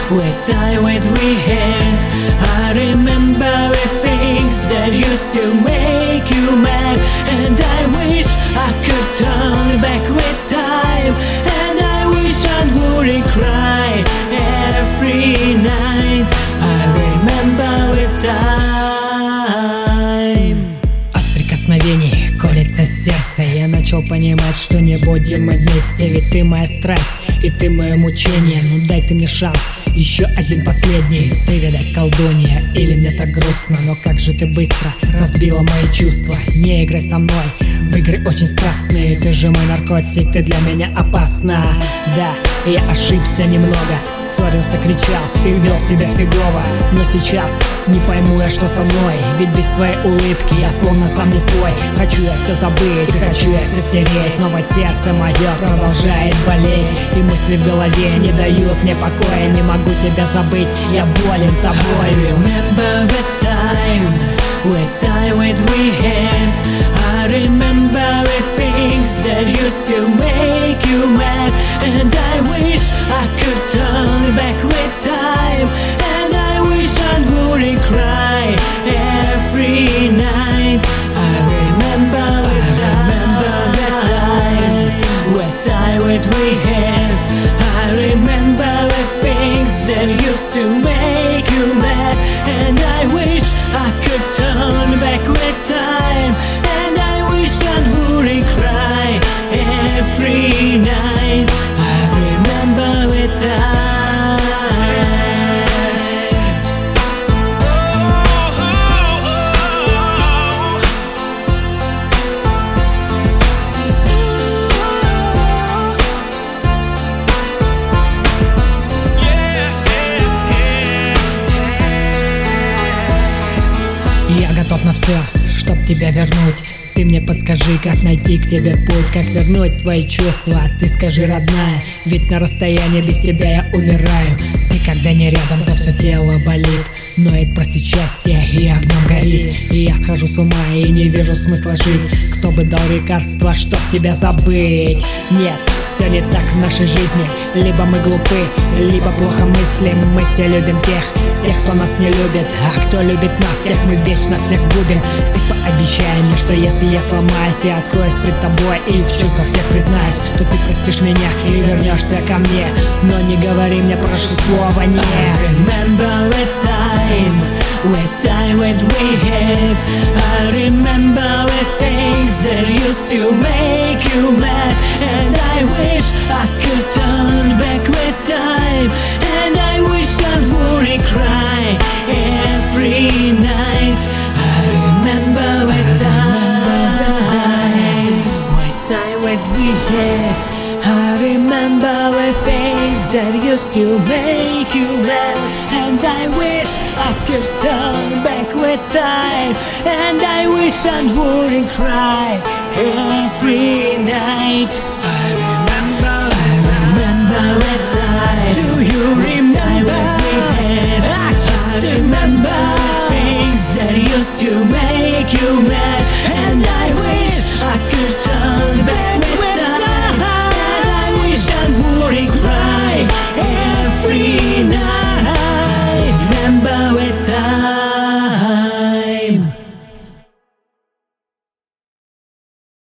with time when we had. I remember the things that used to make you mad, and I wish I could turn back with time, and I wish I wouldn't cry every night. I remember the time. От прикосновений колется сердце, я начал понимать, что не будем мы вместе. Ведь ты моя страсть, и ты мое мучение. Ну дай ты мне шанс, еще один последний. Ты, видать, колдунья, или мне так грустно, но как же ты быстро разбила мои чувства. Не играй со мной в игры очень страстные. Ты же мой наркотик, ты для меня опасна. Да, я ошибся немного, ссорился, кричал и вел себя фигово. Но сейчас не пойму я, что со мной, ведь без твоей улыбки я словно сам не свой. Хочу я все забыть, хочу я все стереть, но вот сердце мое продолжает болеть, и мысли в голове не дают мне покоя. Не могу тебя забыть, я болен тобой. I remember the time when we had. I remember the things that used to make you mad, and I wish I could turn back with time, and I wish I wouldn't cry every night. I remember the time when we had. I remember the things that used to make you mad, and I wish I could turn back with time, and I wish I wouldn't cry every night. I remember the time. Я готов на все, чтоб тебя вернуть. Ты мне подскажи, как найти к тебе путь, как вернуть твои чувства. Ты скажи, родная, ведь на расстоянии без тебя я умираю. Ты когда не рядом, то все тело болит, ноет просит счастья и огнем горит. И я схожу с ума и не вижу смысла жить. Кто бы дал лекарство, чтоб тебя забыть? Нет, все не так в нашей жизни. Либо мы глупы, либо плохо мыслим. Мы все любим тех, кто нас не любит, а кто любит нас, тех мы вечно всех губим. Ты пообещай мне, что если я сломаюсь и откроюсь пред тобой и в чувствах всех признаюсь, то ты простишь меня и вернешься ко мне. Но не говори мне, прошу, слова нет. I remember the time when we had. I remember the things that used to make you mad, and I wish I could turn back with time, and I wish I wouldn't cry every night. I remember the time when we had. I remember the things that used to make you mad, and I wish I could turn back with time, and I wish I wouldn't cry